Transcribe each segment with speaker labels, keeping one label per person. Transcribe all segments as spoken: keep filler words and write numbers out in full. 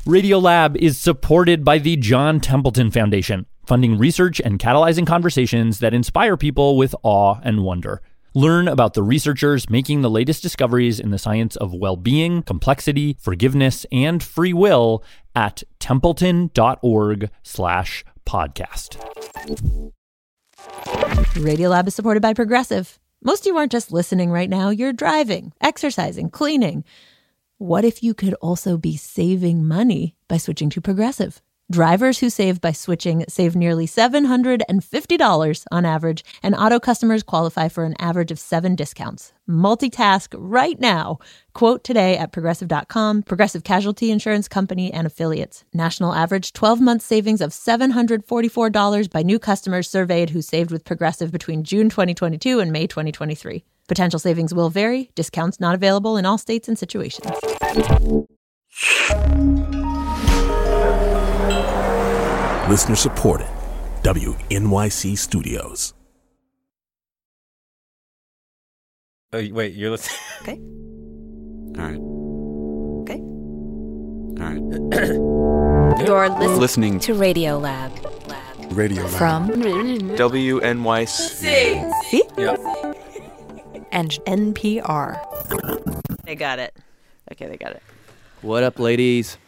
Speaker 1: Radiolab is supported by the John Templeton Foundation, funding research and catalyzing conversations that inspire people with awe and wonder. Learn about the researchers making the latest discoveries in the science of well-being, complexity, forgiveness, and free will at templeton.org slash podcast.
Speaker 2: Radiolab is supported by Progressive. Most of you aren't just listening right now. You're driving, exercising, cleaning. What if you could also be saving money by switching to Progressive? Drivers who save by switching save nearly seven hundred fifty dollars on average, and auto customers qualify for an average of seven discounts. Multitask right now. Quote today at progressive dot com. Progressive Casualty Insurance Company and Affiliates. National average twelve-month savings of seven hundred forty-four dollars by new customers surveyed who saved with Progressive between June twenty twenty-two and May twenty twenty-three. Potential savings will vary. Discounts not available in all states and situations.
Speaker 3: Listener supported. W N Y C Studios.
Speaker 4: Oh, wait, you're listening?
Speaker 5: Okay.
Speaker 4: All right.
Speaker 5: Okay.
Speaker 4: All right.
Speaker 5: You're listening,
Speaker 4: listening
Speaker 5: to Radiolab. Lab.
Speaker 3: Radio
Speaker 5: From
Speaker 4: W N Y C.
Speaker 5: See?
Speaker 4: Yep.
Speaker 5: And N P R. They got it. Okay, they got it.
Speaker 6: What up, ladies?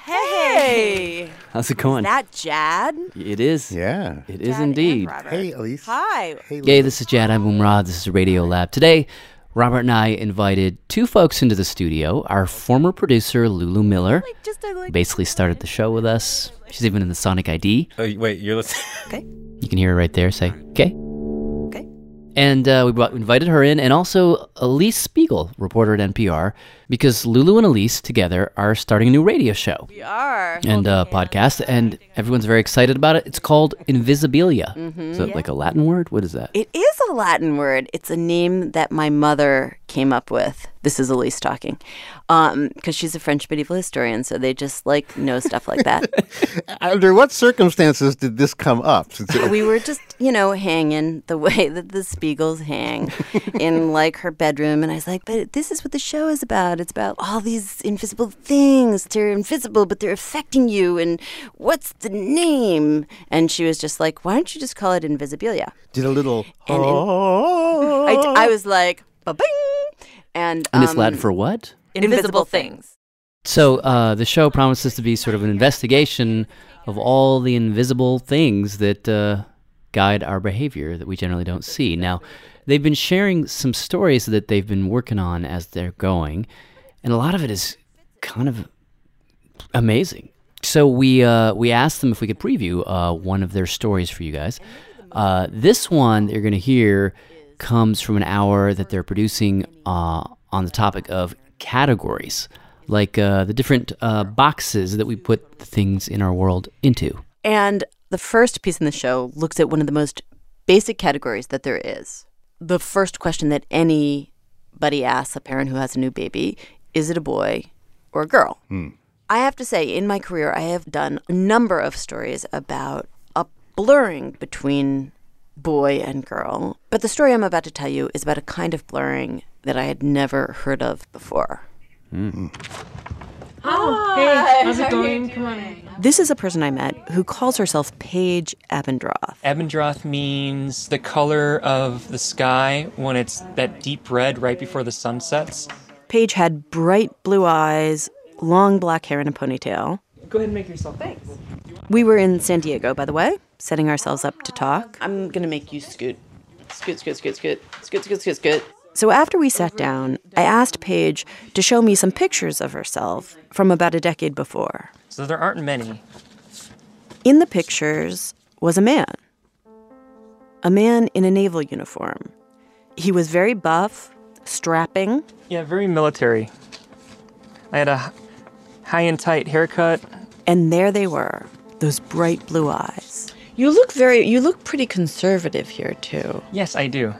Speaker 5: Hey!
Speaker 6: How's it going?
Speaker 5: Is that Jad?
Speaker 6: It is.
Speaker 7: Yeah.
Speaker 6: It is
Speaker 5: Jad
Speaker 6: indeed.
Speaker 5: and Robert.
Speaker 7: Hey, Elise.
Speaker 5: Hi.
Speaker 7: Hey,
Speaker 6: Hey, this is Jad. I'm Umrad. This is Radio Lab. Today, Robert and I invited two folks into the studio. Our former producer, Lulu Miller,
Speaker 5: Like, just I like
Speaker 6: basically started the show with us. She's even in the Sonic I D.
Speaker 4: Oh, wait, you're listening?
Speaker 5: Okay.
Speaker 6: You can hear her right there. Say, okay.
Speaker 5: Okay.
Speaker 6: And uh, we brought, invited her in, and also Elise Spiegel, reporter at N P R, because Lulu and Elise together are starting a new radio show
Speaker 5: We are.
Speaker 6: and a podcast, and everyone's very excited about it. It's called Invisibilia.
Speaker 5: Mm-hmm.
Speaker 6: Is that like a Latin word? What is that?
Speaker 5: It is a Latin word. It's a name that my mother came up with. This is Elise talking. Um, because she's a French medieval historian, so they just, like, know stuff like that.
Speaker 7: Under what circumstances did this come up? Since it-
Speaker 5: We were just, you know, hanging the way that the Spiegels hang in, like, her bedroom. And I was like, but this is what the show is about. It's about all these invisible things. They're invisible, but they're affecting you. And what's the name? And she was just like, why don't you just call it Invisibilia?
Speaker 7: did a little.
Speaker 5: And in-
Speaker 7: oh.
Speaker 5: I, I was like, ba-bing! And,
Speaker 6: And it's
Speaker 5: um,
Speaker 6: Latin for what?
Speaker 5: invisible things.
Speaker 6: So uh, the show promises to be sort of an investigation of all the invisible things that uh, guide our behavior that we generally don't see. Now, they've been sharing some stories that they've been working on as they're going, and a lot of it is kind of amazing. So we uh, we asked them if we could preview uh, one of their stories for you guys. Uh, this one that you're going to hear comes from an hour that they're producing uh, on the topic of categories, like uh, the different uh, boxes that we put the things in our world into.
Speaker 5: And the first piece in the show looks at one of the most basic categories that there is. The first question that anybody asks a parent who has a new baby, is it a boy or a girl?
Speaker 7: Hmm.
Speaker 5: I have to say, in my career, I have done a number of stories about a blurring between boy and girl. But the story I'm about to tell you is about a kind of blurring that I had never heard of before.
Speaker 6: Mm-hmm.
Speaker 8: Oh, hey, how's it going? Come on.
Speaker 5: This is a person I met who calls herself Paige Abendroth.
Speaker 8: Abendroth means the color of the sky when it's that deep red right before the sun sets.
Speaker 5: Paige had bright blue eyes, long black hair, and a ponytail.
Speaker 8: Go ahead and make yourself. Thanks.
Speaker 5: We were in San Diego, by the way, setting ourselves up to talk. I'm going to make you scoot. Scoot, scoot, scoot, scoot. Scoot, scoot, scoot, scoot. So after we sat down, I asked Paige to show me some pictures of herself from about a decade before.
Speaker 8: So there aren't many.
Speaker 5: In the pictures was a man. A man in a naval uniform. He was very buff, strapping.
Speaker 8: Yeah, very military. I had a high and tight haircut.
Speaker 5: And there they were, those bright blue eyes. You look very, you look pretty conservative here, too.
Speaker 8: Yes, I do.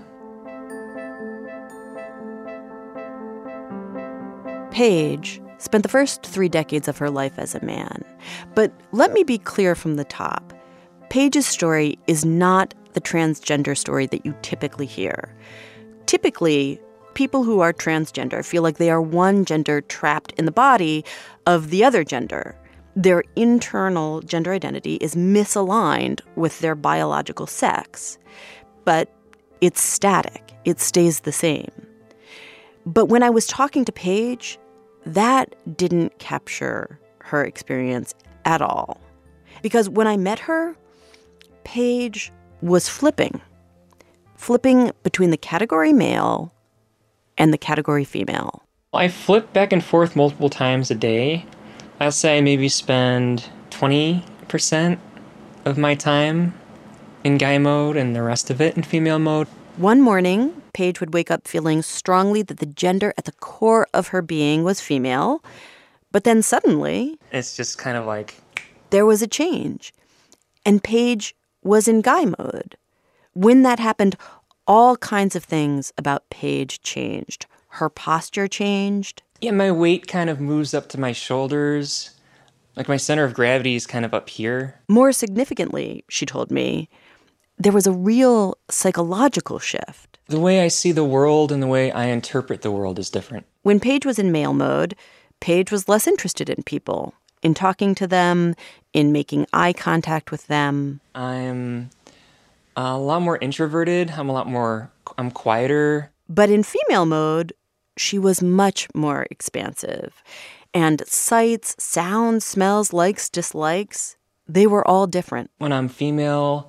Speaker 5: Paige spent the first three decades of her life as a man. But let me be clear from the top. Paige's story is not the transgender story that you typically hear. Typically, people who are transgender feel like they are one gender trapped in the body of the other gender. Their internal gender identity is misaligned with their biological sex, but it's static. It stays the same. But when I was talking to Paige, that didn't capture her experience at all. Because when I met her, Paige was flipping. Flipping between the category male and the category female.
Speaker 8: I flip back and forth multiple times a day. I'll say I maybe spend twenty percent of my time in guy mode and the rest of it in female mode.
Speaker 5: One morning, Paige would wake up feeling strongly that the gender at the core of her being was female. But then suddenly,
Speaker 8: it's just kind of like,
Speaker 5: there was a change. And Paige was in guy mode. When that happened, all kinds of things about Paige changed. Her posture changed.
Speaker 8: Yeah, my weight kind of moves up to my shoulders. Like my center of gravity is kind of up here.
Speaker 5: More significantly, she told me, there was a real psychological shift.
Speaker 8: The way I see the world and the way I interpret the world is different.
Speaker 5: When Paige was in male mode, Paige was less interested in people, in talking to them, in making eye contact with them.
Speaker 8: I'm a lot more introverted. I'm a lot more, I'm quieter.
Speaker 5: But in female mode, she was much more expansive. And sights, sounds, smells, likes, dislikes, they were all different.
Speaker 8: When I'm female,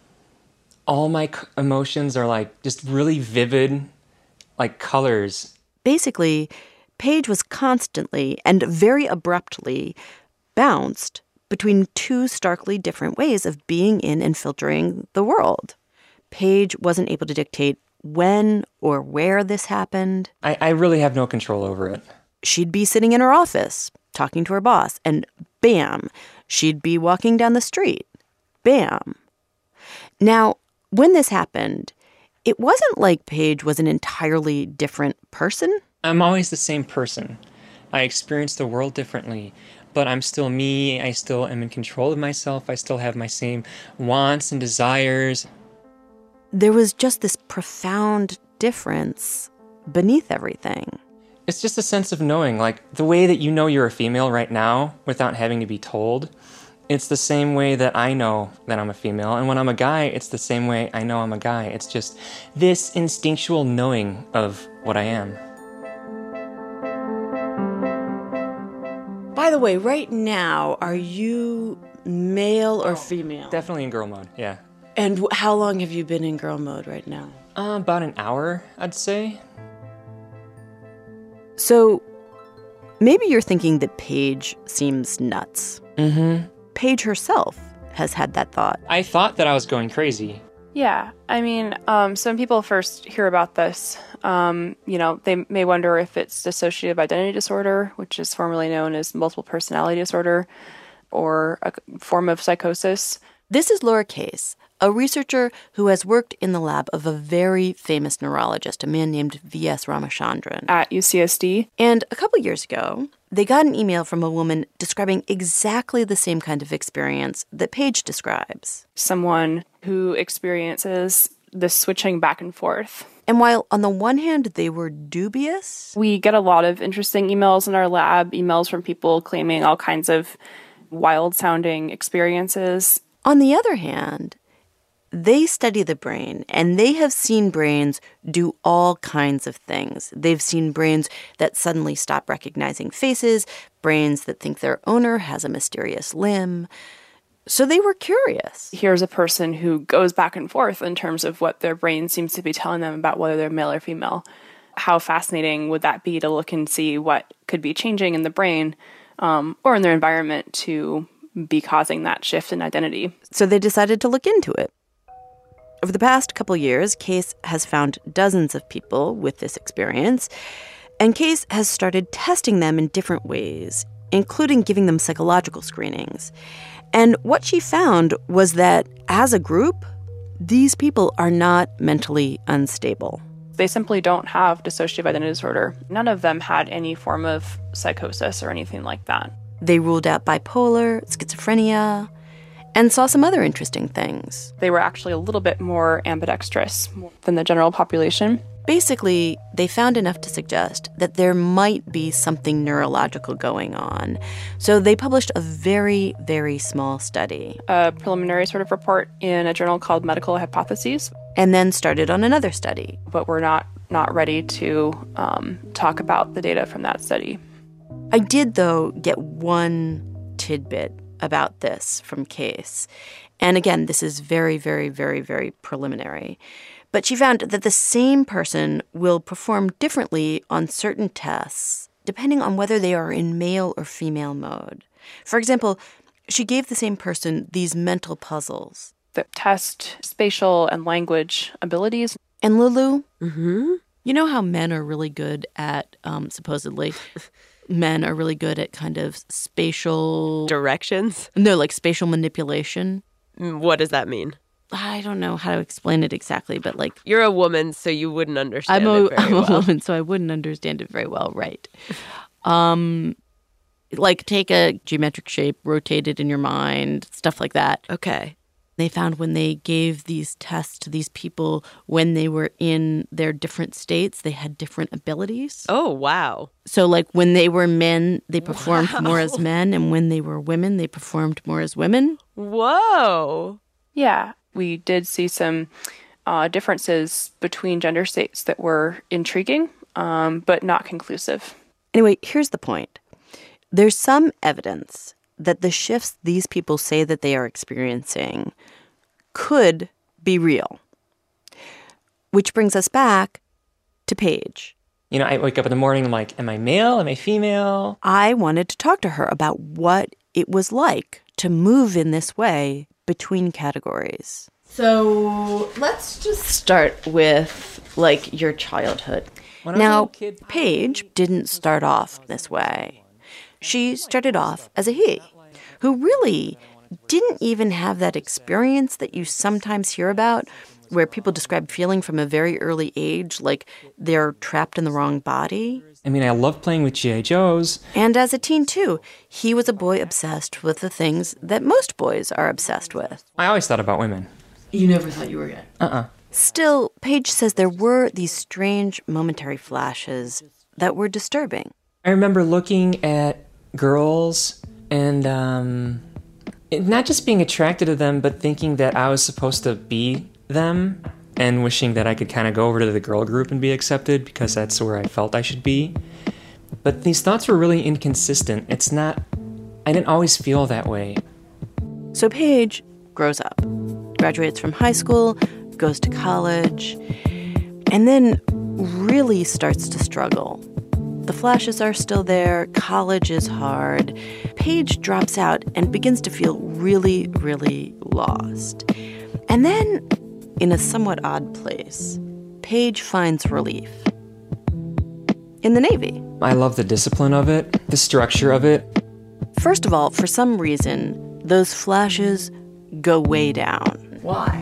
Speaker 8: all my emotions are like just really vivid, like colors.
Speaker 5: Basically, Paige was constantly and very abruptly bounced between two starkly different ways of being in and filtering the world. Paige wasn't able to dictate when or where this happened.
Speaker 8: I, I really have no control over it.
Speaker 5: She'd be sitting in her office, talking to her boss, and bam, she'd be walking down the street. Bam. Now, when this happened, it wasn't like Paige was an entirely different person.
Speaker 8: I'm always the same person. I experience the world differently, but I'm still me. I still am in control of myself. I still have my same wants and desires.
Speaker 5: There was just this profound difference beneath everything.
Speaker 8: It's just a sense of knowing, like the way that you know you're a female right now without having to be told. It's the same way that I know that I'm a female. And when I'm a guy, it's the same way I know I'm a guy. It's just this instinctual knowing of what I am.
Speaker 5: By the way, right now, are you male or female?
Speaker 8: Definitely in girl mode, yeah.
Speaker 5: And how long have you been in girl mode right now?
Speaker 8: Uh, about an hour, I'd say.
Speaker 5: So maybe you're thinking that Paige seems nuts.
Speaker 8: Mm-hmm.
Speaker 5: Paige herself has had that thought.
Speaker 8: I thought that I was going crazy.
Speaker 9: Yeah, I mean, um, so when people first hear about this, um, you know, they may wonder if it's dissociative identity disorder, which is formerly known as multiple personality disorder, or a form of psychosis.
Speaker 5: This is Laura Case, a researcher who has worked in the lab of a very famous neurologist, a man named V S Ramachandran.
Speaker 9: At U C S D.
Speaker 5: And a couple years ago, they got an email from a woman describing exactly the same kind of experience that Paige describes.
Speaker 9: Someone who experiences this switching back and forth.
Speaker 5: And while on the one hand they were dubious,
Speaker 9: we get a lot of interesting emails in our lab, emails from people claiming all kinds of wild-sounding experiences.
Speaker 5: On the other hand, they study the brain, and they have seen brains do all kinds of things. They've seen brains that suddenly stop recognizing faces, brains that think their owner has a mysterious limb. So they were curious.
Speaker 9: Here's a person who goes back and forth in terms of what their brain seems to be telling them about whether they're male or female. How fascinating would that be to look and see what could be changing in the brain um, or in their environment to be causing that shift in identity?
Speaker 5: So they decided to look into it. Over the past couple years, Case has found dozens of people with this experience, and Case has started testing them in different ways, including giving them psychological screenings. And what she found was that, as a group, these people are not mentally unstable.
Speaker 9: They simply don't have dissociative identity disorder. None of them had any form of psychosis or anything like that.
Speaker 5: They ruled out bipolar, schizophrenia, and saw some other interesting things.
Speaker 9: They were actually a little bit more ambidextrous than the general population.
Speaker 5: Basically, they found enough to suggest that there might be something neurological going on. So they published a very, very small study.
Speaker 9: A preliminary sort of report in a journal called Medical Hypotheses.
Speaker 5: And then started on another study.
Speaker 9: But we're not, not ready to um, talk about the data from that study.
Speaker 5: I did, though, get one tidbit about this from Case. And again, this is very, very, very, very preliminary. But she found that the same person will perform differently on certain tests, depending on whether they are in male or female mode. For example, she gave the same person these mental puzzles
Speaker 9: that test spatial and language abilities.
Speaker 5: And Lulu,
Speaker 2: Mm-hmm.
Speaker 5: you know how men are really good at, um, supposedly, men are really good at kind of spatial...
Speaker 2: Directions?
Speaker 5: No, like spatial manipulation.
Speaker 2: What does that mean?
Speaker 5: I don't know how to explain it exactly, but like...
Speaker 2: You're a woman, so you wouldn't understand
Speaker 5: I'm a,
Speaker 2: it very
Speaker 5: I'm a
Speaker 2: well.
Speaker 5: woman, so I wouldn't understand it very well, right. Um, like take a geometric shape, rotate it in your mind, stuff like that.
Speaker 2: Okay.
Speaker 5: They found when they gave these tests to these people when they were in their different states, they had different abilities.
Speaker 2: Oh, wow.
Speaker 5: So like when they were men, they performed
Speaker 2: Wow.
Speaker 5: more as men, and when they were women, they performed more as women.
Speaker 2: Whoa.
Speaker 9: Yeah, we did see some uh, differences between gender states that were intriguing, um, but not conclusive.
Speaker 5: Anyway, here's the point. There's some evidence that the shifts these people say that they are experiencing could be real. Which brings us back to Paige.
Speaker 8: You know, I wake up in the morning, I'm like, am I male? Am I female?
Speaker 5: I wanted to talk to her about what it was like to move in this way between categories. So let's just start with, like, your childhood.
Speaker 8: When I was a
Speaker 5: Now,
Speaker 8: little kid-
Speaker 5: Paige didn't start off this way. She started off as a he, who really didn't even have that experience that you sometimes hear about, where people describe feeling from a very early age like they're trapped in the wrong body.
Speaker 8: I mean, I love playing with G I. Joes.
Speaker 5: And as a teen, too, he was a boy obsessed with the things that most boys are obsessed with.
Speaker 8: I always thought about women.
Speaker 5: You never thought you were gay?
Speaker 8: Uh-uh.
Speaker 5: Still, Paige says there were these strange momentary flashes that were disturbing.
Speaker 8: I remember looking at girls and um, it- not just being attracted to them, but thinking that I was supposed to be them and wishing that I could kind of go over to the girl group and be accepted because that's where I felt I should be. But these thoughts were really inconsistent. It's not, I didn't always feel that way.
Speaker 5: So Paige grows up, graduates from high school, goes to college, and then really starts to struggle. The flashes are still there, college is hard. Paige drops out and begins to feel really, really lost. And then, in a somewhat odd place, Paige finds relief. In the Navy.
Speaker 8: I love the discipline of it, the structure of it.
Speaker 5: First of all, for some reason, those flashes go way down. Why?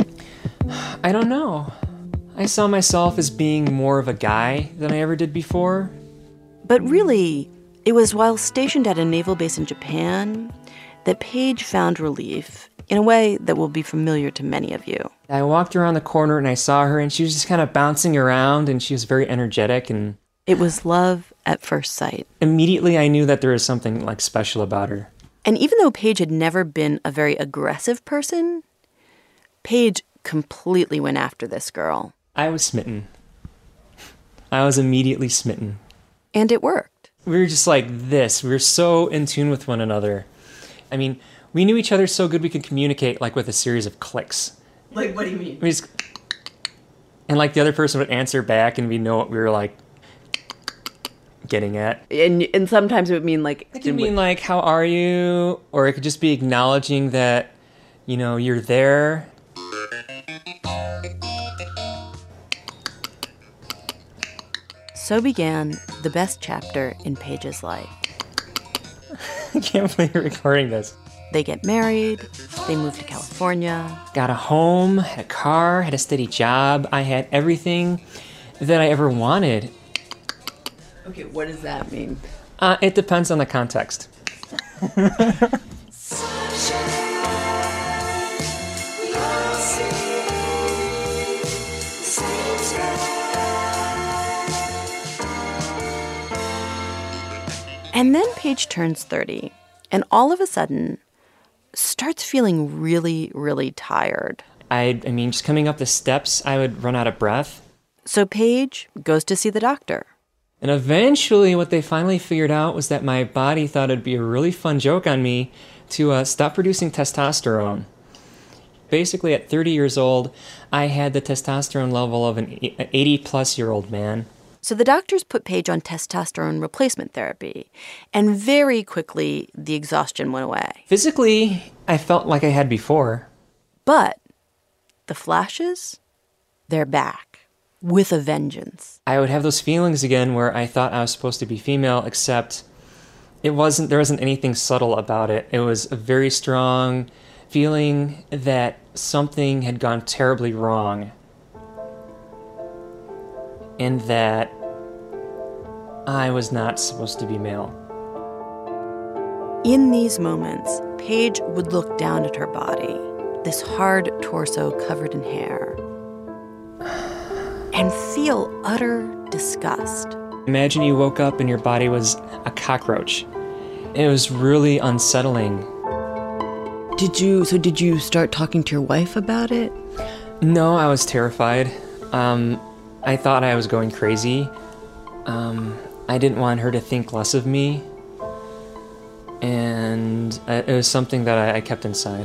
Speaker 8: I don't know. I saw myself as being more of a guy than I ever did before.
Speaker 5: But really, it was while stationed at a naval base in Japan that Paige found relief in a way that will be familiar to many of you.
Speaker 8: I walked around the corner and I saw her and she was just kind of bouncing around and she was very energetic, and
Speaker 5: It was love at first sight.
Speaker 8: immediately I knew that there was something like special about her.
Speaker 5: And even though Paige had never been a very aggressive person, Paige completely went after this girl.
Speaker 8: I was smitten. I was immediately smitten.
Speaker 5: And it worked.
Speaker 8: We were just like this. We were so in tune with one another. I mean, we knew each other so good we could communicate like with a series of clicks.
Speaker 5: Like, what do you mean?
Speaker 8: We just, and like the other person would answer back and we know what we were like getting at.
Speaker 5: And and sometimes it would mean like...
Speaker 8: It could mean like, how are you? Or it could just be acknowledging that, you know, you're there.
Speaker 5: So began the best chapter in Paige's life.
Speaker 8: I can't believe you're recording this.
Speaker 5: They get married, they move to California.
Speaker 8: Got a home, had a car, had a steady job. I had everything that I ever wanted.
Speaker 5: Okay, what does that mean?
Speaker 8: Uh, it depends on the context.
Speaker 5: And then Paige turns thirty, and all of a sudden starts feeling really, really tired.
Speaker 8: I, I mean, just coming up the steps, I would run out of breath.
Speaker 5: So Paige goes to see the doctor.
Speaker 8: And eventually what they finally figured out was that my body thought it'd be a really fun joke on me to uh, stop producing testosterone. Basically, at thirty years old, I had the testosterone level of an eighty-plus-year-old man.
Speaker 5: So the doctors put Paige on testosterone replacement therapy, and very quickly, the exhaustion went away.
Speaker 8: Physically, I felt like I had before.
Speaker 5: But the flashes, they're back, with a vengeance.
Speaker 8: I would have those feelings again where I thought I was supposed to be female, except it wasn't. There wasn't anything subtle about it. It was a very strong feeling that something had gone terribly wrong, and that I was not supposed to be male.
Speaker 5: In these moments, Paige would look down at her body, this hard torso covered in hair, and feel utter disgust.
Speaker 8: Imagine you woke up and your body was a cockroach. It was really unsettling.
Speaker 5: Did you, so did you start talking to your wife about it?
Speaker 8: No, I was terrified. Um, I thought I was going crazy. Um, I didn't want her to think less of me. And it was something that I, I kept inside.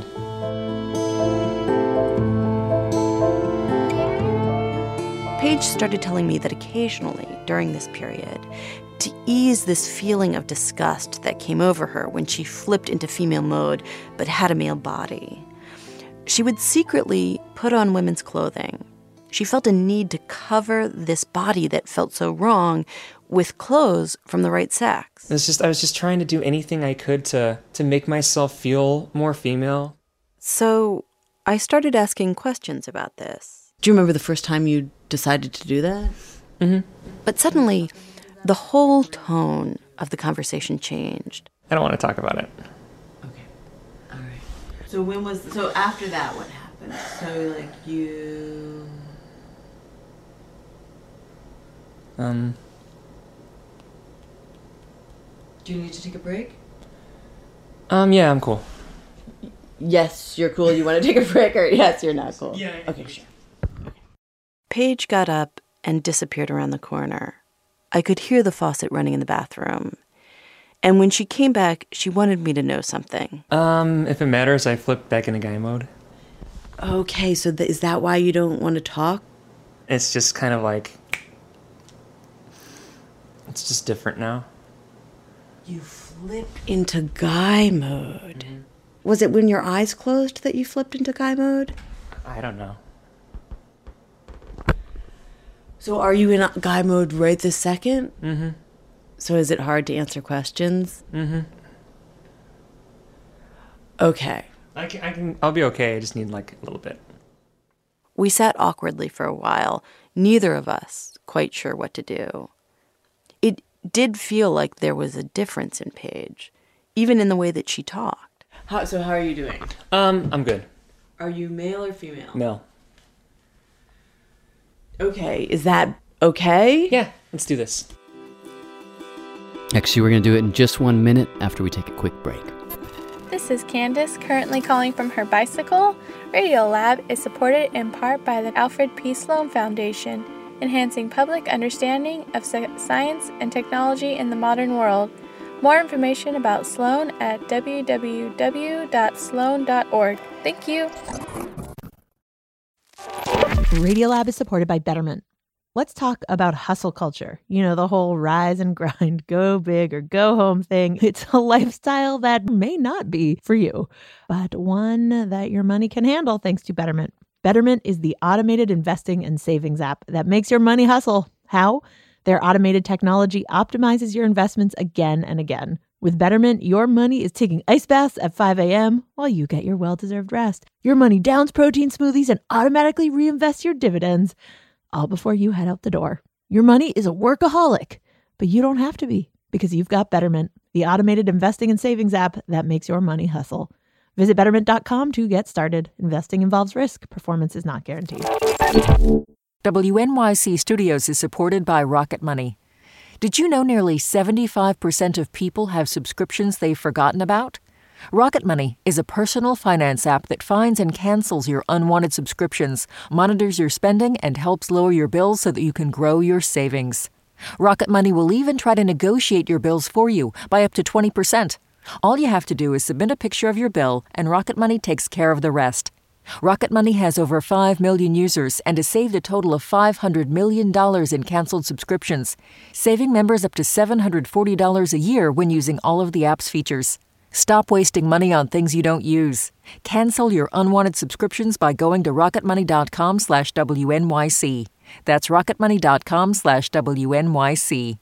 Speaker 5: Paige started telling me that occasionally, during this period, to ease this feeling of disgust that came over her when she flipped into female mode but had a male body, she would secretly put on women's clothing. She felt a need to cover this body that felt so wrong with clothes from the right sex.
Speaker 8: It's just I was just trying to do anything I could to, to make myself feel more female.
Speaker 5: So I started asking questions about this. Do you remember the first time you decided to do that?
Speaker 8: Mm-hmm.
Speaker 5: But suddenly, the whole tone of the conversation changed.
Speaker 8: I don't want to talk about it.
Speaker 10: Okay. All right. So when was, so after that, what happened? So, like, you...
Speaker 8: Um...
Speaker 10: Do you need to take a break?
Speaker 8: Um, yeah, I'm cool.
Speaker 10: Yes, you're cool. You want to take a break, or yes, you're not cool?
Speaker 8: Yeah.
Speaker 10: Okay, sure.
Speaker 5: Paige got up and disappeared around the corner. I could hear the faucet running in the bathroom. And when she came back, she wanted me to know something.
Speaker 8: Um, if it matters, I flipped back into guy mode.
Speaker 10: Okay, so th- is that why you don't want to talk?
Speaker 8: It's just kind of like... It's just different now.
Speaker 10: You flipped into guy mode. Mm-hmm. Was it when your eyes closed that you flipped into guy mode?
Speaker 8: I don't know.
Speaker 10: So are you in guy mode right this second?
Speaker 8: Mm-hmm.
Speaker 10: So is it hard to answer questions?
Speaker 8: Mm-hmm.
Speaker 10: Okay.
Speaker 8: I can, I can, I'll be okay. I just need, like, a little bit.
Speaker 5: We sat awkwardly for a while, neither of us quite sure what to do. It did feel like there was a difference in Paige, even in the way that she talked.
Speaker 10: How, so how are you doing?
Speaker 8: Um, I'm good.
Speaker 10: Are you male or female?
Speaker 8: Male.
Speaker 10: Okay, is that okay?
Speaker 8: Yeah, let's do this.
Speaker 6: Actually, we're going to do it in just one minute after we take a quick break.
Speaker 11: This is Candace, currently calling from her bicycle. Radiolab is supported in part by the Alfred P. Sloan Foundation, enhancing public understanding of science and technology in the modern world. More information about Sloan at w w w dot sloan dot org. Thank you.
Speaker 2: Radiolab is supported by Betterment. Let's talk about hustle culture. You know, the whole rise and grind, go big or go home thing. It's a lifestyle that may not be for you, but one that your money can handle thanks to Betterment. Betterment is the automated investing and savings app that makes your money hustle. How? Their automated technology optimizes your investments again and again. With Betterment, your money is taking ice baths at five a.m. while you get your well-deserved rest. Your money downs protein smoothies and automatically reinvests your dividends, all before you head out the door. Your money is a workaholic, but you don't have to be, because you've got Betterment, the automated investing and savings app that makes your money hustle. Visit betterment dot com to get started. Investing involves risk. Performance is not guaranteed.
Speaker 12: W N Y C Studios is supported by Rocket Money. Did you know nearly seventy-five percent of people have subscriptions they've forgotten about? Rocket Money is a personal finance app that finds and cancels your unwanted subscriptions, monitors your spending, and helps lower your bills so that you can grow your savings. Rocket Money will even try to negotiate your bills for you by up to twenty percent. All you have to do is submit a picture of your bill, and Rocket Money takes care of the rest. Rocket Money has over five million users and has saved a total of five hundred million dollars in canceled subscriptions, saving members up to seven hundred forty dollars a year when using all of the app's features. Stop wasting money on things you don't use. Cancel your unwanted subscriptions by going to rocketmoney.com slash WNYC. That's rocketmoney.com slash WNYC.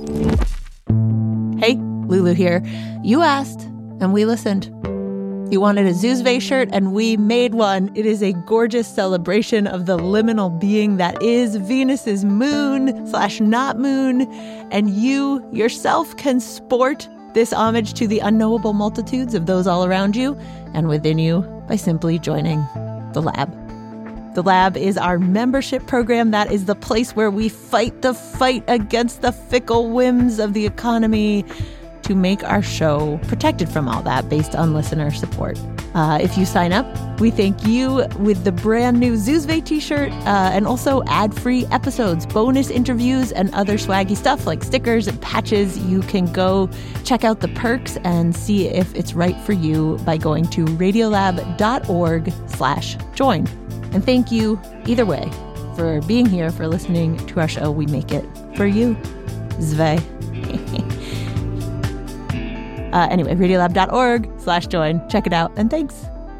Speaker 2: Hey, Lulu here. You asked, and we listened. You wanted a Zuzve shirt, and we made one. It is a gorgeous celebration of the liminal being that is Venus's moon slash not moon, and you yourself can sport this homage to the unknowable multitudes of those all around you and within you by simply joining the Lab. The Lab is our membership program. That is the place where we fight the fight against the fickle whims of the economy to make our show protected from all that based on listener support. Uh, if you sign up, we thank you with the brand new Zuzve t-shirt uh, and also ad-free episodes, bonus interviews, and other swaggy stuff like stickers and patches. You can go check out the perks and see if it's right for you by going to radiolab.org slash join. And thank you either way for being here, for listening to our show. We make it for you. Zve. Uh, anyway, radiolab.org slash join. Check it out, and thanks.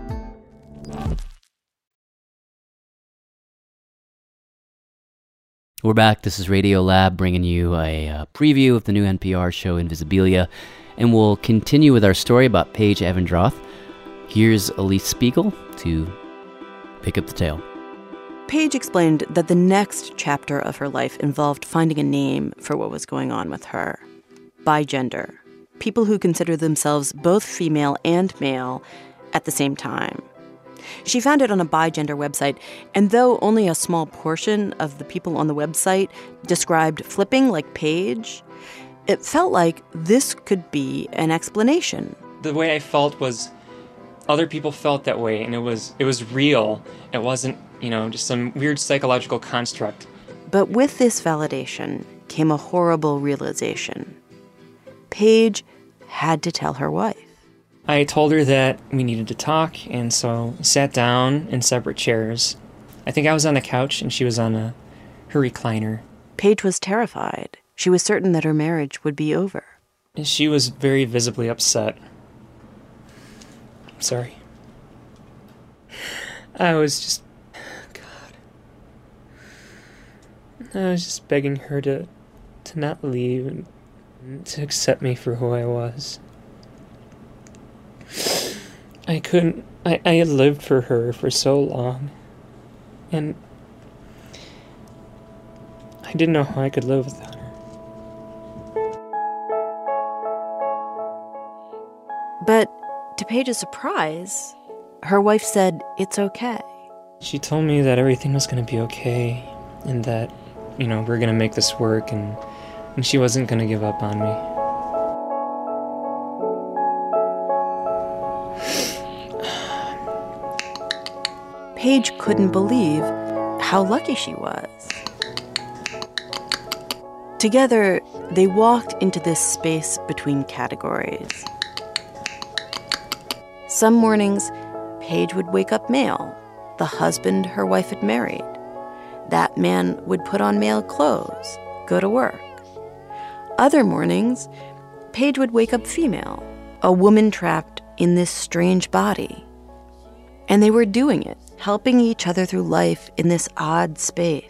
Speaker 6: We're back. This is Radio Lab bringing you a uh, preview of the new N P R show Invisibilia, and we'll continue with our story about Paige Evendroth. Here's Elise Spiegel to pick up the tale.
Speaker 5: Paige explained that the next chapter of her life involved finding a name for what was going on with her. Bigender. People who consider themselves both female and male at the same time. She found it on a bigender website, and though only a small portion of the people on the website described flipping like Paige, it felt like this could be an explanation.
Speaker 8: The way I felt was other people felt that way, and it was it was real. It wasn't, you know, just some weird psychological construct.
Speaker 5: But with this validation came a horrible realization. Paige had to tell her wife.
Speaker 8: I told her that we needed to talk, and so sat down in separate chairs. I think I was on the couch, and she was on a, her recliner.
Speaker 5: Paige was terrified. She was certain that her marriage would be over.
Speaker 8: She was very visibly upset. Sorry. I was just... God. I was just begging her to, to not leave and to accept me for who I was. I couldn't... I, I had lived for her for so long. And I didn't know how I could live without her.
Speaker 5: But to Paige's surprise, her wife said it's okay.
Speaker 8: She told me that everything was going to be okay, and that, you know, we're going to make this work, and, and she wasn't going to give up on me.
Speaker 5: Paige couldn't believe how lucky she was. Together, they walked into this space between categories. Some mornings, Paige would wake up male, the husband her wife had married. That man would put on male clothes, go to work. Other mornings, Paige would wake up female, a woman trapped in this strange body. And they were doing it, helping each other through life in this odd space.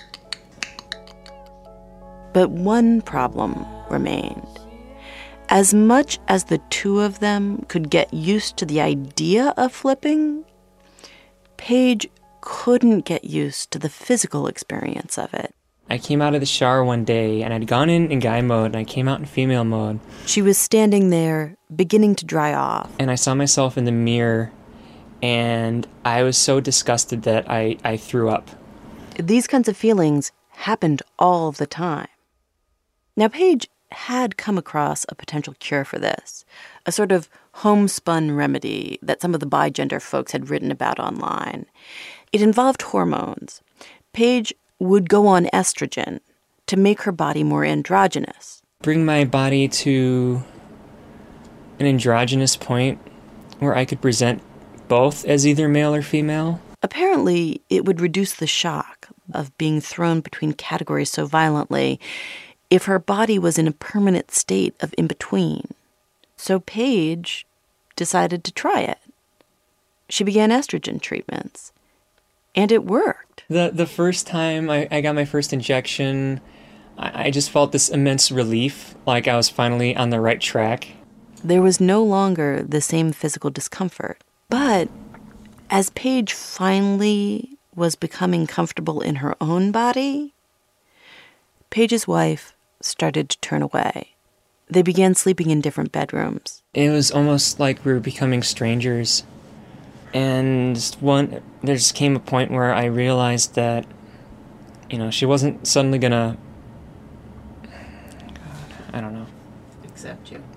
Speaker 5: But one problem remained. As much as the two of them could get used to the idea of flipping, Paige couldn't get used to the physical experience of it.
Speaker 8: I came out of the shower one day, and I'd gone in in guy mode, and I came out in female mode.
Speaker 5: She was standing there, beginning to dry off.
Speaker 8: And I saw myself in the mirror, and I was so disgusted that I, I threw up.
Speaker 5: These kinds of feelings happened all the time. Now, Paige had come across a potential cure for this, a sort of homespun remedy that some of the bi-gender folks had written about online. It involved hormones. Paige would go on estrogen to make her body more androgynous.
Speaker 8: Bring my body to an androgynous point where I could present both as either male or female.
Speaker 5: Apparently, it would reduce the shock of being thrown between categories so violently if her body was in a permanent state of in-between. So Paige decided to try it. She began estrogen treatments, and it worked.
Speaker 8: The the first time I, I got my first injection, I, I just felt this immense relief, like I was finally on the right track.
Speaker 5: There was no longer the same physical discomfort. But as Paige finally was becoming comfortable in her own body, Paige's wife started to turn away. They began sleeping in different bedrooms.
Speaker 8: It was almost like we were becoming strangers. And one, there just came a point where I realized that, you know, she wasn't suddenly gonna, God, I don't know.
Speaker 10: Accept you.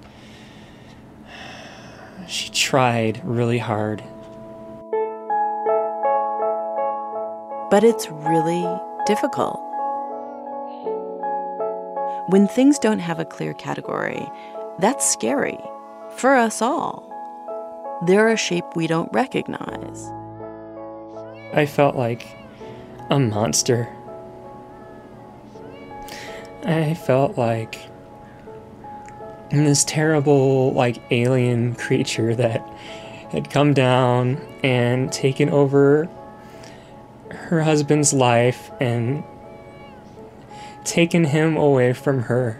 Speaker 8: She tried really hard.
Speaker 5: But it's really difficult. When things don't have a clear category, that's scary for us all. They're a shape we don't recognize.
Speaker 8: I felt like a monster. I felt like this terrible, like, alien creature that had come down and taken over her husband's life and taken him away from her.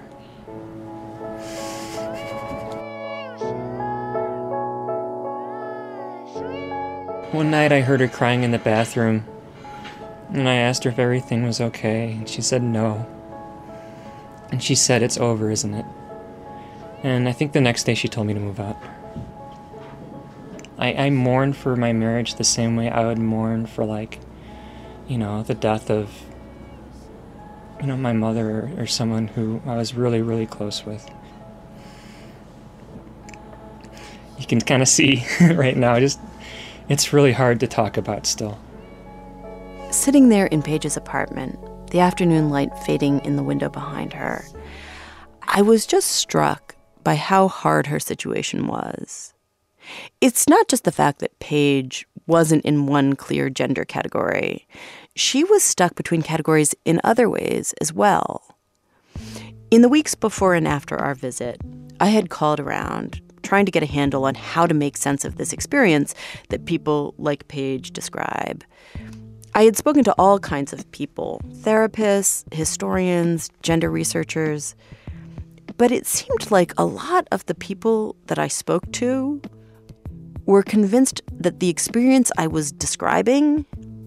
Speaker 8: One night I heard her crying in the bathroom, and I asked her if everything was okay, and she said no. And she said, "It's over, isn't it?" And I think the next day she told me to move out. I, I mourned for my marriage the same way I would mourn for, like, you know, the death of, you know, my mother or, or someone who I was really, really close with. You can kind of see right now, just, it's really hard to talk about still.
Speaker 5: Sitting there in Paige's apartment, the afternoon light fading in the window behind her, I was just struck by how hard her situation was. It's not just the fact that Paige wasn't in one clear gender category. She was stuck between categories in other ways as well. In the weeks before and after our visit, I had called around, trying to get a handle on how to make sense of this experience that people like Paige describe. I had spoken to all kinds of people, therapists, historians, gender researchers, but it seemed like a lot of the people that I spoke to were convinced that the experience I was describing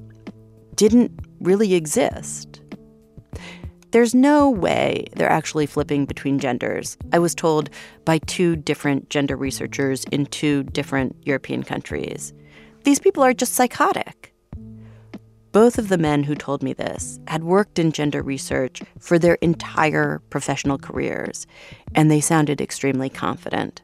Speaker 5: didn't really exist. There's no way they're actually flipping between genders, I was told by two different gender researchers in two different European countries. These people are just psychotic. Both of the men who told me this had worked in gender research for their entire professional careers, and they sounded extremely confident.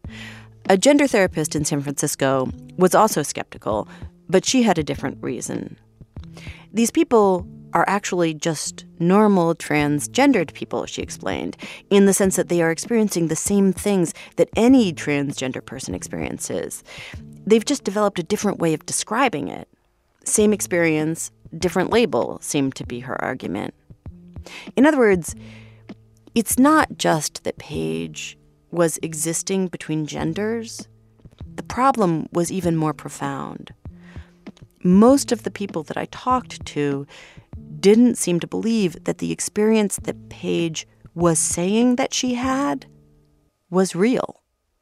Speaker 5: A gender therapist in San Francisco was also skeptical, but she had a different reason. These people are actually just normal transgendered people, she explained, in the sense that they are experiencing the same things that any transgender person experiences. They've just developed a different way of describing it. Same experience, different label seemed to be her argument. In other words, it's not just that Paige was existing between genders. The problem was even more profound. Most of the people that I talked to didn't seem to believe that the experience that Paige was saying that she had was real.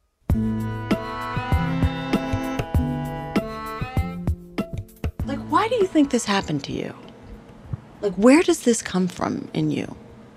Speaker 5: Like, why do you think this happened to you? Like, where does this come from in you?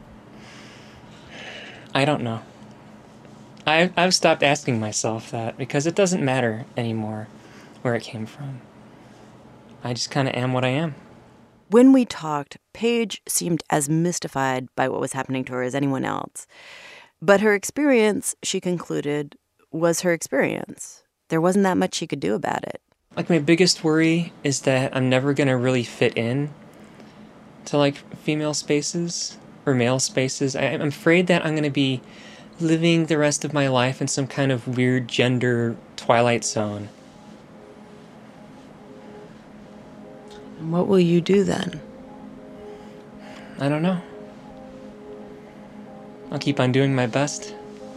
Speaker 8: I don't know. I've, I've stopped asking myself that because it doesn't matter anymore where it came from. I just kind of am what I am.
Speaker 5: When we talked, Paige seemed as mystified by what was happening to her as anyone else. But her experience, she concluded, was her experience. There wasn't that much she could do about it.
Speaker 8: Like, my biggest worry is that I'm never going to really fit in to, like, female spaces or male spaces. I, I'm afraid that I'm going to be living the rest of my life in some kind of weird gender twilight zone.
Speaker 10: What will you do then?
Speaker 8: I don't know. I'll keep on doing my best.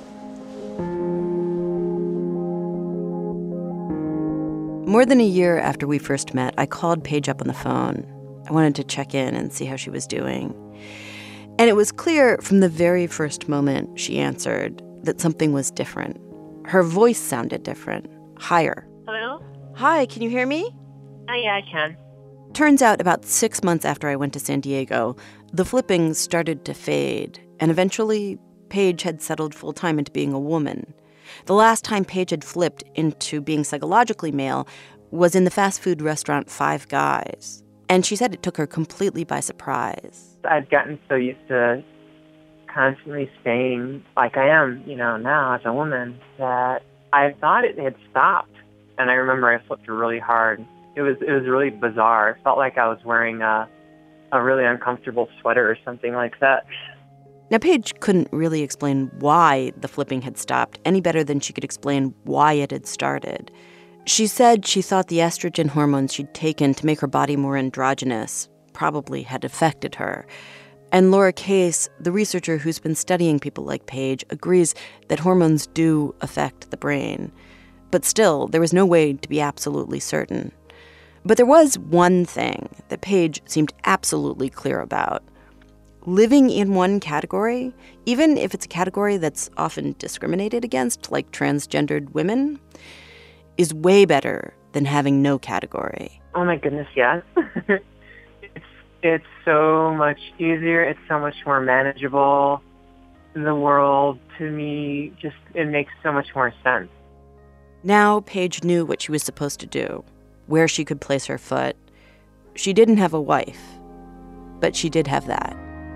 Speaker 5: More than a year after we first met, I called Paige up on the phone. I wanted to check in and see how she was doing. And it was clear from the very first moment she answered that something was different. Her voice sounded different, higher.
Speaker 13: Hello?
Speaker 5: Hi, can you hear me?
Speaker 13: Oh, yeah, I can.
Speaker 5: Turns out about six months after I went to San Diego, the flipping started to fade, and eventually Paige had settled full-time into being a woman. The last time Paige had flipped into being psychologically male was in the fast food restaurant Five Guys, and she said it took her completely by surprise.
Speaker 14: I've gotten so used to constantly staying like I am, you know, now as a woman, that I thought it had stopped, and I remember I flipped really hard. It was it was really bizarre. It felt like I was wearing a, a really uncomfortable sweater or something like that.
Speaker 5: Now, Paige couldn't really explain why the flipping had stopped any better than she could explain why it had started. She said she thought the estrogen hormones she'd taken to make her body more androgynous probably had affected her. And Laura Case, the researcher who's been studying people like Paige, agrees that hormones do affect the brain. But still, there was no way to be absolutely certain. But there was one thing that Paige seemed absolutely clear about. Living in one category, even if it's a category that's often discriminated against, like transgendered women, is way better than having no category.
Speaker 14: Oh my goodness, yes. it's it's so much easier. It's so much more manageable. The world, to me, just, it makes so much more sense.
Speaker 5: Now Paige knew what she was supposed to do, where she could place her foot. She didn't have a wife, but she did have that.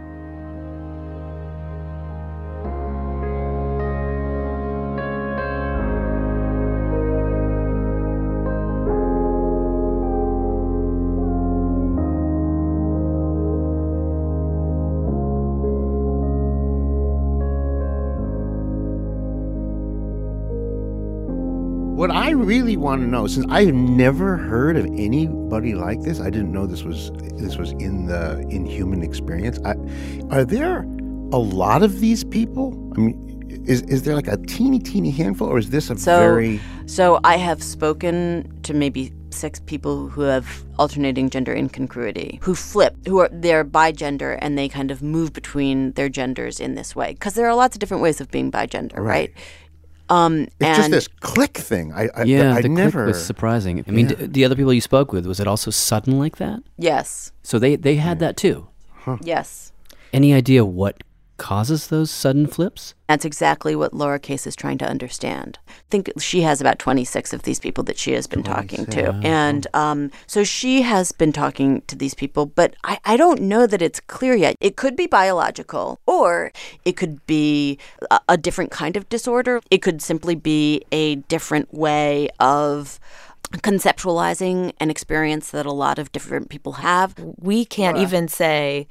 Speaker 7: What I really want to know, since I've never heard of anybody like this, I didn't know this was this was in the in human experience. I, are there a lot of these people? I mean, is is there like a teeny teeny handful, or is this a
Speaker 5: so,
Speaker 7: very?
Speaker 5: So I have spoken to maybe six people who have alternating gender incongruity, who flip, who are they're bigender, and they kind of move between their genders in this way, because there are lots of different ways of being bigender, right? right? Um,
Speaker 7: it's
Speaker 5: and
Speaker 7: just this click thing. I, I
Speaker 6: yeah,
Speaker 7: I
Speaker 6: the
Speaker 7: never.
Speaker 6: click was surprising. I mean,
Speaker 7: Yeah.
Speaker 6: d- the other people you spoke with, was it also sudden like that?
Speaker 5: Yes.
Speaker 6: So they they had that too.
Speaker 7: Huh.
Speaker 5: Yes.
Speaker 6: Any idea what causes those sudden flips?
Speaker 5: That's exactly what Laura Case is trying to understand. I think she has about twenty-six of these people that she has been talking to. And um, so she has been talking to these people, but I, I don't know that it's clear yet. It could be biological, or it could be a, a different kind of disorder. It could simply be a different way of conceptualizing an experience that a lot of different people have.
Speaker 2: We can't
Speaker 5: Laura.
Speaker 2: even say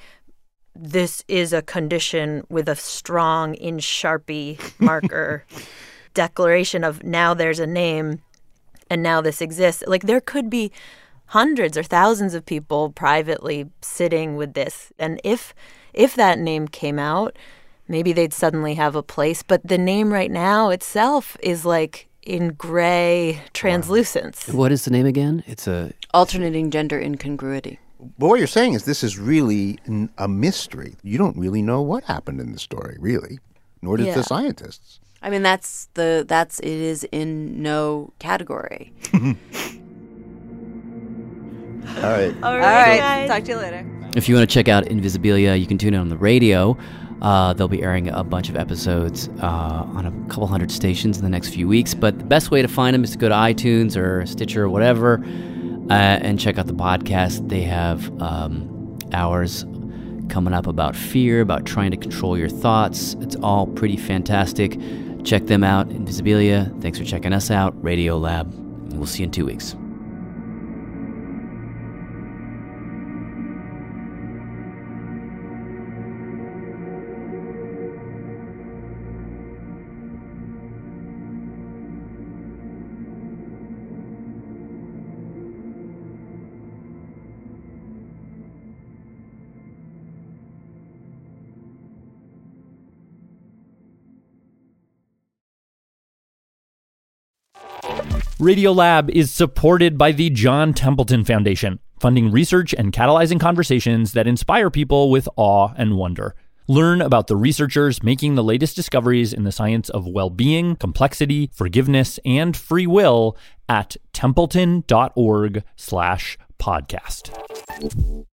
Speaker 2: this is a condition with a strong in Sharpie marker declaration of now there's a name and now this exists. Like, there could be hundreds or thousands of people privately sitting with this. And if if that name came out, maybe they'd suddenly have a place. But the name right now itself is like in gray translucence.
Speaker 6: What is the name again? It's a
Speaker 5: Alternating gender incongruity.
Speaker 7: But what you're saying is this is really n- a mystery. You don't really know what happened in the story, really, nor did
Speaker 5: Yeah.
Speaker 7: the scientists.
Speaker 5: I mean, that's the that's it is in no category.
Speaker 7: All right.
Speaker 5: All right. Talk to you later.
Speaker 6: If you want to check out Invisibilia, you can tune in on the radio. Uh, they'll be airing a bunch of episodes uh, on a couple hundred stations in the next few weeks. But the best way to find them is to go to iTunes or Stitcher or whatever uh, and check out the podcast. They have um, hours coming up about fear, about trying to control your thoughts. It's all pretty fantastic. Check them out, Invisibilia. Thanks for checking us out, Radiolab. We'll see you in two weeks.
Speaker 1: Radiolab is supported by the John Templeton Foundation, funding research and catalyzing conversations that inspire people with awe and wonder. Learn about the researchers making the latest discoveries in the science of well-being, complexity, forgiveness, and free will at templeton dot org slash podcast.